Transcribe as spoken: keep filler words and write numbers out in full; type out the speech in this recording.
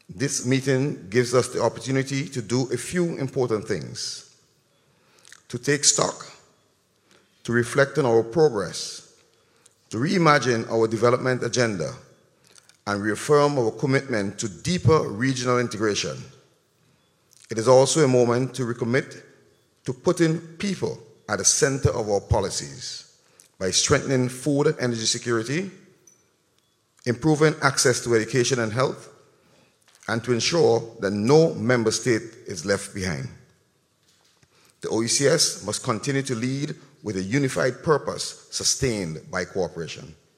This meeting gives us the opportunity to do a few important things: to take stock, to reflect on our progress, to reimagine our development agenda, and reaffirm our commitment to deeper regional integration. It is also a moment to recommit to putting people at the center of our policies by strengthening food and energy security, improving access to education and health, and to ensure that no member state is left behind. The O E C S must continue to lead with a unified purpose sustained by cooperation.